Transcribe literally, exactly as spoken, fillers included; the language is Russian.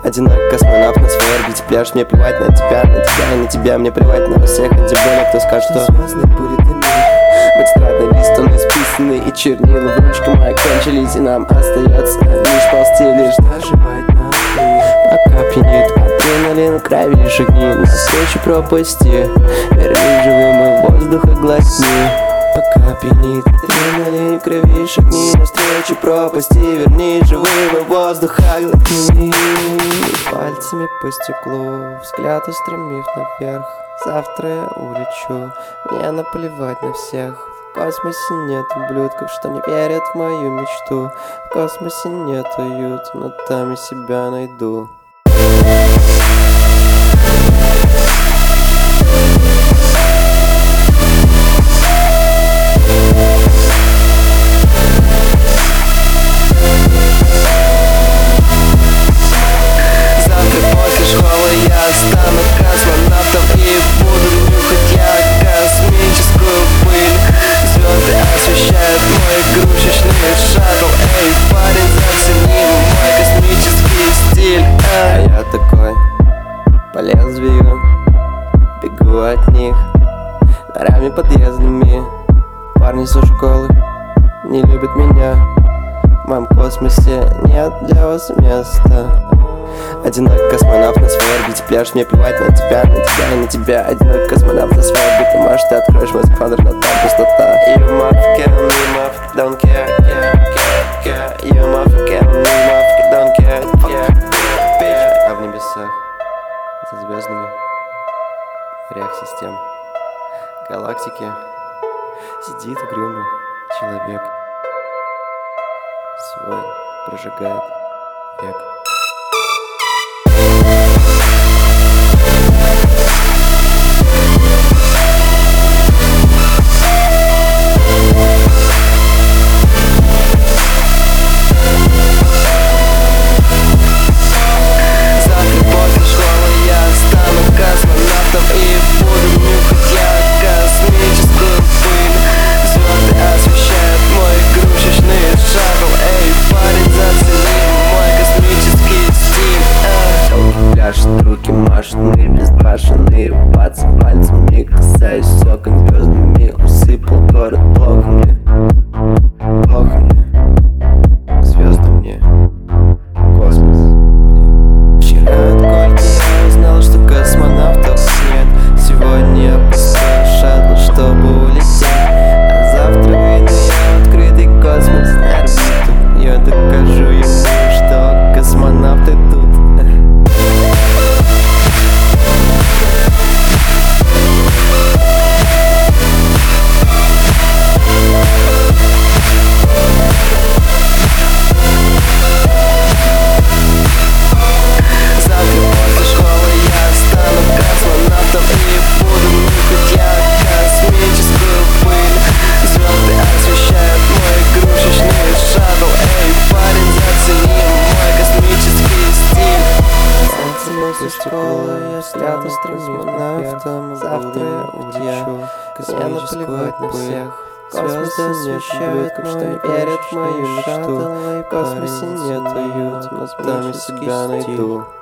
Одинокий космонавт на своей орбите, пляж. Мне плевать на тебя, на тебя и на тебя. Мне плевать на вас всех, а тем более кто скажет, что звездные пули дымы. Тетрадный лист, он исписанный, и чернила в ручке мои кончились. И нам остается лишь ползти, лишь доживать на дне. Пока пьянит адреналин, крови шагни навстречу пропасти. Верни живым и воздуха глотни. Пока пьянит адреналин, крови шагни навстречу пропасти. Верни живым и воздуха глотни. Пальцами по стеклу, взгляд устремив наверх. Завтра я улечу, мне наплевать на всех. В космосе нет ублюдков, что не верят в мою мечту. В космосе нет уюта, но там я себя найду. А я такой по лезвию, бегу от них дворами подъездами. Парни со школы не любят меня. В моем космосе нет для вас места. Одинокий космонавт на своей орбите, пляж. Мне плевать на тебя, на тебя и на тебя. Одинокий космонавт на своей орбите, может ты откроешь мой скафандр, но там пустота. You motherfucker, me motherfucker, don't care, care, care, care. You motherfucker, me motherfucker, don't care, care, care. А в небесах, за звездами, в морях систем, галактики сидит угрюмый человек. Свой прожигает век. Руки машины, безбашенные, пальцем пальцами касаюсь окон звездами. Усыпал город плохо мне, плохо мне, к звездам мне, космос мне. Вчера от Кольки я узнал, что космонавтов нет. Сегодня я поставил шаттл, чтобы улететь. А завтра выйду я в открытый космос на орбиту. Я докажу ему, что космонавты тут. Я стану космонавтом. Завтра я улечу. Мне наплевать на всех. Звезды освещают, что не верят в мою мечту. В космосе нет уюта, но там я себя найду.